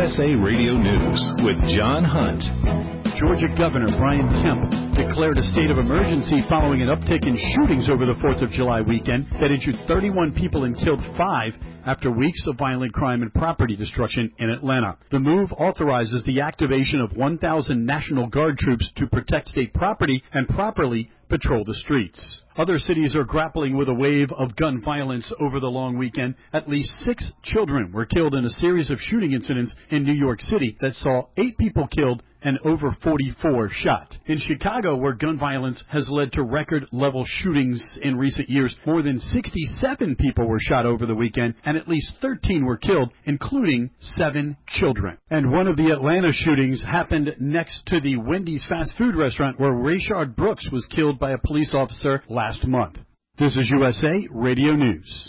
USA Radio News with John Hunt. Georgia Governor Brian Kemp declared a state of emergency following an uptick in shootings over the 4th of July weekend that injured 31 people and killed 5 after weeks of violent crime and property destruction in Atlanta. The move authorizes the activation of 1,000 National Guard troops to protect state property and properly patrol the streets. Other cities are grappling with a wave of gun violence over the long weekend. At least 6 children were killed in a series of shooting incidents in New York City that saw 8 people killed and over 44 shot. In Chicago, where gun violence has led to record-level shootings in recent years, more than 67 people were shot over the weekend, and at least 13 were killed, including 7 children. And one of the Atlanta shootings happened next to the Wendy's fast food restaurant where Rayshard Brooks was killed by a police officer last month. This is USA Radio News.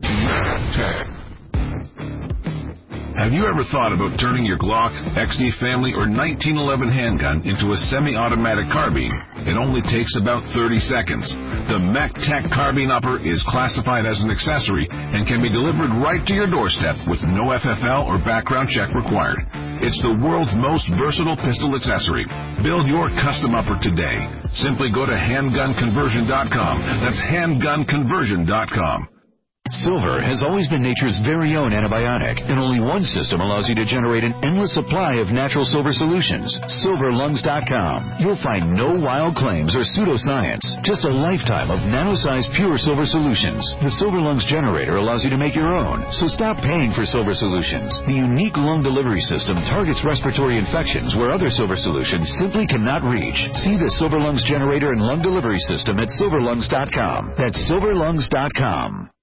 Have you ever thought about turning your Glock, XD Family, or 1911 handgun into a semi-automatic carbine? It only takes about 30 seconds. The MechTech Carbine Upper is classified as an accessory and can be delivered right to your doorstep with no FFL or background check required. It's the world's most versatile pistol accessory. Build your custom upper today. Simply go to handgunconversion.com. That's handgunconversion.com. Silver has always been nature's very own antibiotic, and only one system allows you to generate an endless supply of natural silver solutions. SilverLungs.com. You'll find no wild claims or pseudoscience, just a lifetime of nano-sized pure silver solutions. The Silver Lungs generator allows you to make your own, so stop paying for silver solutions. The unique lung delivery system targets respiratory infections where other silver solutions simply cannot reach. See the Silver Lungs generator and lung delivery system at SilverLungs.com. That's SilverLungs.com.